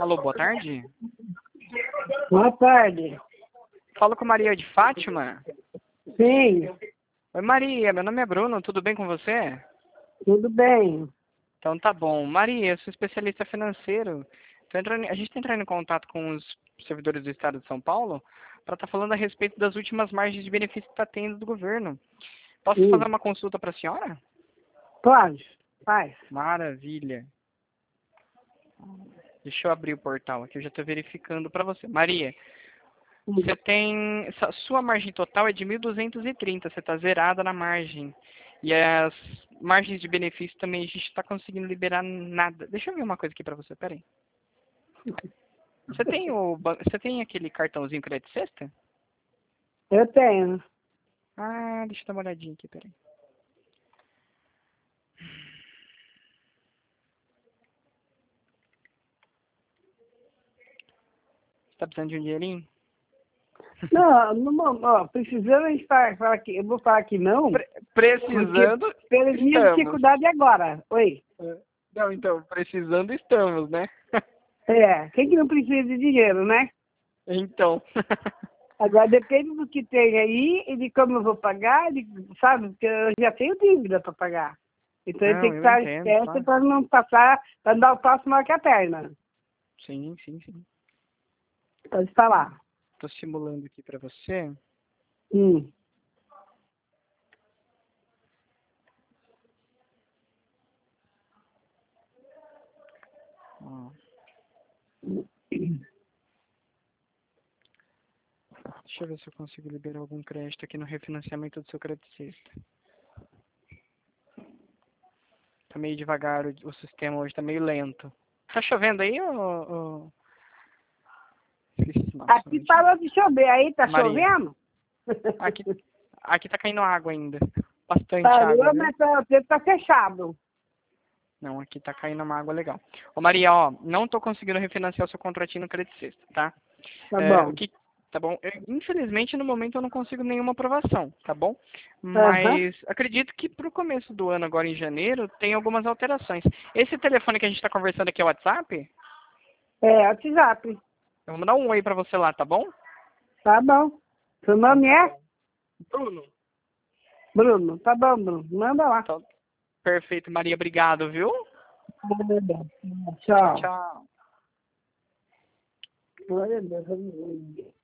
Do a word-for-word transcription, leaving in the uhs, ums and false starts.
Alô, boa tarde. Boa tarde. Falo com Maria de Fátima. Sim, Oi, Maria, meu nome é Bruno, tudo bem com você? tudo bem. Então tá bom. Maria, eu sou especialista financeiro. Tô entrando, a gente está entrando em contato com os servidores do Estado de São Paulo para estar falando a respeito das últimas margens de benefício que está tendo do governo. Posso Hum, fazer uma consulta para a senhora? Pode, faz. Maravilha. Deixa eu abrir o portal aqui, eu já estou verificando para você. Maria, Hum. você tem... sa- Sua margem total é de mil duzentos e trinta, você está zerada na margem. E as margens de benefício também a gente está conseguindo liberar nada. Deixa eu ver uma coisa aqui para você, peraí. Você tem o ban- você tem aquele cartãozinho crédito sexta? Eu tenho. Ah, deixa eu dar uma olhadinha aqui, peraí. Você tá precisando de um dinheirinho? Não, não, ó, precisando a gente falar, falar que, eu vou falar que não, Pre- porque precisando, pelas minhas estamos. dificuldades agora. Oi. É. Não, então, precisando estamos, né? É, quem que não precisa de dinheiro, né? Então. Agora depende do que tem aí e de como eu vou pagar, de, sabe? Porque eu já tenho dívida para pagar. Então eu Não, tenho que eu estar entendo, esperto claro. para não passar, para não dar o passo maior que a perna. Sim, sim, sim. Pode falar. Tô simulando aqui pra você. Hum. Ó. Deixa eu ver se eu consigo liberar algum crédito aqui no refinanciamento do seu crédito sexta. Tá meio devagar, o, o sistema hoje tá meio lento. Tá chovendo aí ou... ou... Esqueci, nossa, um Aqui minutinho. parou de chover, aí tá Maria. chovendo? Aqui, aqui tá caindo água ainda. Bastante água, Parou, viu? mas tá- o tempo tá fechado. Não, aqui tá caindo uma água legal. Ô Maria, ó, não tô conseguindo refinanciar o seu contratinho no Credit Sexta, tá? Tá É, o bom. que, tá bom? Eu, infelizmente, no momento eu não consigo nenhuma aprovação, tá bom? Aham. Mas acredito que pro começo do ano, agora em janeiro, tem algumas alterações. Esse telefone que a gente tá conversando aqui é o WhatsApp? É, WhatsApp. Eu vou mandar um oi pra você lá, tá bom? Tá bom. Seu Então nome tá é? bom. Bruno. Bruno. Tá bom, Bruno. Manda lá. Então, perfeito, Maria, obrigado, viu? Tchau, Tchau. tchau. Glória a Deus.